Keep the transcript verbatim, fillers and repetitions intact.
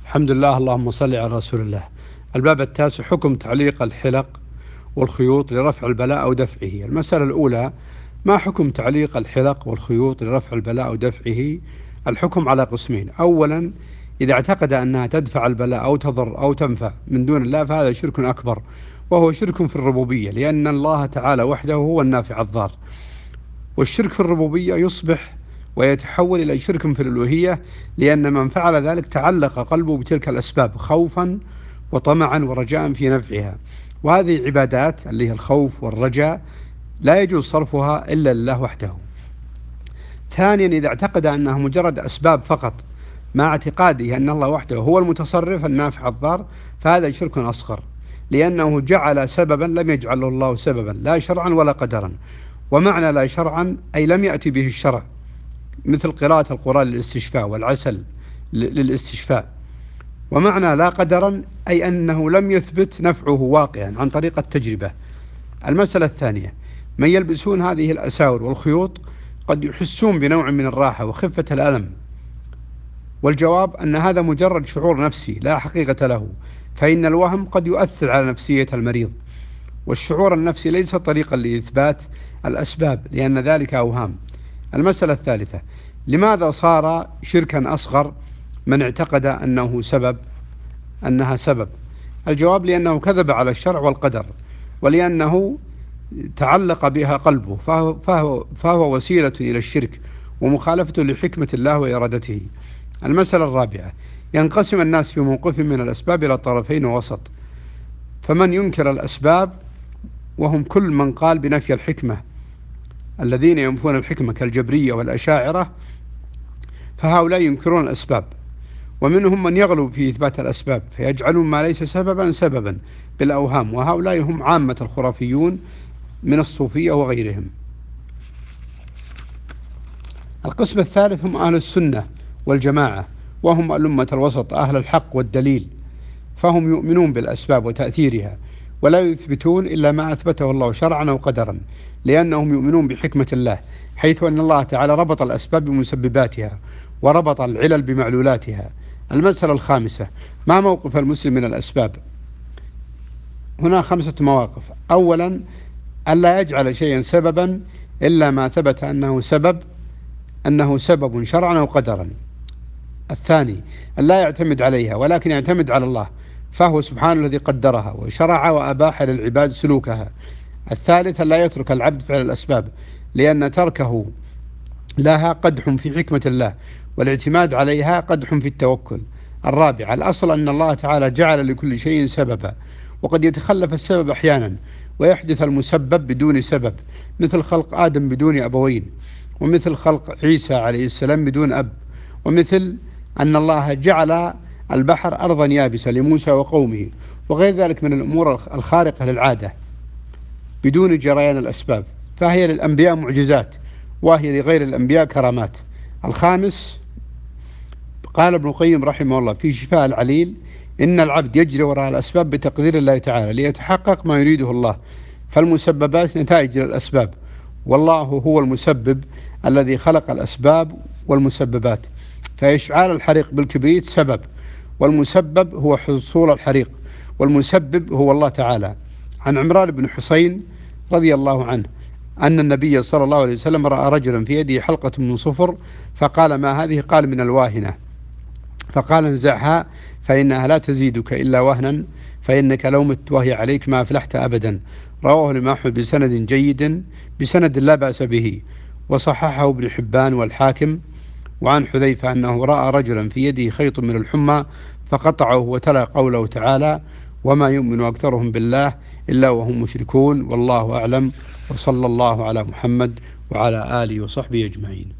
الحمد لله، اللهم صل على رسول الله. الباب التاسع: حكم تعليق الحلق والخيوط لرفع البلاء أو دفعه. المسألة الأولى: ما حكم تعليق الحلق والخيوط لرفع البلاء أو دفعه؟ الحكم على قسمين: أولا، إذا اعتقد أنها تدفع البلاء أو تضر أو تنفع من دون الله فهذا شرك أكبر، وهو شرك في الربوبية، لأن الله تعالى وحده هو النافع الضار. والشرك في الربوبية يصبح ويتحول إلى شرك في الألوهية، لأن من فعل ذلك تعلق قلبه بتلك الأسباب خوفا وطمعا ورجاء في نفعها، وهذه عبادات اللي هي الخوف والرجاء لا يجوز صرفها إلا لله وحده. ثانيا، إذا اعتقد أنها مجرد أسباب فقط مع اعتقاده أن الله وحده هو المتصرف النافع الضار، فهذا شرك أصغر، لأنه جعل سببا لم يجعله الله سببا، لا شرعا ولا قدرا. ومعنى لا شرعا أي لم يأتي به الشرع، مثل قراءة القرآن للاستشفاء والعسل للاستشفاء. ومعنى لا قدرا أي أنه لم يثبت نفعه واقعا عن طريق التجربة. المسألة الثانية: من يلبسون هذه الأساور والخيوط قد يحسون بنوع من الراحة وخفة الألم، والجواب أن هذا مجرد شعور نفسي لا حقيقة له، فإن الوهم قد يؤثر على نفسية المريض، والشعور النفسي ليس طريقا لإثبات الأسباب، لأن ذلك أوهام. المسألة الثالثة: لماذا صار شركا أصغر من اعتقد أنه سبب أنها سبب؟ الجواب: لأنه كذب على الشرع والقدر، ولأنه تعلق بها قلبه، فهو, فهو, فهو وسيلة إلى الشرك ومخالفة لحكمة الله وإرادته. المسألة الرابعة: ينقسم الناس في موقف من الأسباب إلى طرفين ووسط، فمن ينكر الأسباب وهم كل من قال بنفي الحكمة، الذين ينفون الحكمة كالجبرية والأشاعرة، فهؤلاء ينكرون الأسباب. ومنهم من يغلو في إثبات الأسباب فيجعلون ما ليس سببا سببا بالأوهام، وهؤلاء هم عامة الخرافيون من الصوفية وغيرهم. القسم الثالث هم أهل السنة والجماعة، وهم الأمة الوسط أهل الحق والدليل، فهم يؤمنون بالأسباب وتأثيرها، ولا يثبتون إلا ما أثبته الله شرعا أو قدرا، لأنهم يؤمنون بحكمة الله، حيث أن الله تعالى ربط الأسباب بمسبباتها وربط العلل بمعلولاتها. المسألة الخامسة: ما موقف المسلم من الأسباب؟ هنا خمسة مواقف. أولا، ألا يجعل شيئا سببا إلا ما ثبت أنه سبب أنه سبب شرعا أو قدرا. الثاني، ألا يعتمد عليها ولكن يعتمد على الله، فهو سبحانه الذي قدرها وشرع وأباح للعباد سلوكها. الثالث، ألا يترك العبد فعل الأسباب، لأن تركه لها قدح في حكمة الله، والاعتماد عليها قدح في التوكل. الرابع، الأصل أن الله تعالى جعل لكل شيء سببا، وقد يتخلف السبب أحيانا ويحدث المسبب بدون سبب، مثل خلق آدم بدون أبوين، ومثل خلق عيسى عليه السلام بدون أب، ومثل أن الله جعل البحر أرضا يابسة لموسى وقومه، وغير ذلك من الأمور الخارقة للعادة بدون جريان الأسباب، فهي للأنبياء معجزات، وهي لغير الأنبياء كرامات. الخامس، قال ابن القيم رحمه الله في شفاء العليل: إن العبد يجري وراء الأسباب بتقدير الله تعالى ليتحقق ما يريده الله، فالمسببات نتائج للأسباب، والله هو المسبب الذي خلق الأسباب والمسببات. فإشعال الحريق بالكبريت سبب، والمسبب هو حصول الحريق، والمسبب هو الله تعالى. عن عمران بن حسين رضي الله عنه أن النبي صلى الله عليه وسلم رأى رجلا في يده حلقة من صفر، فقال: ما هذه؟ قال: من الواهنة. فقال: انزعها فإنها لا تزيدك إلا وهنا، فإنك لو مت وهي عليك ما أفلحت أبدا. رواه الإمام أحمد بسند جيد بسند لا بأس به، وصححه ابن حبان والحاكم. وعن حذيفة أنه رأى رجلا في يده خيط من الحمى فقطعه، وتلا قوله تعالى: وما يؤمن أكثرهم بالله إلا وهم مشركون، والله أعلم، وصلى الله على محمد وعلى آله وصحبه أجمعين.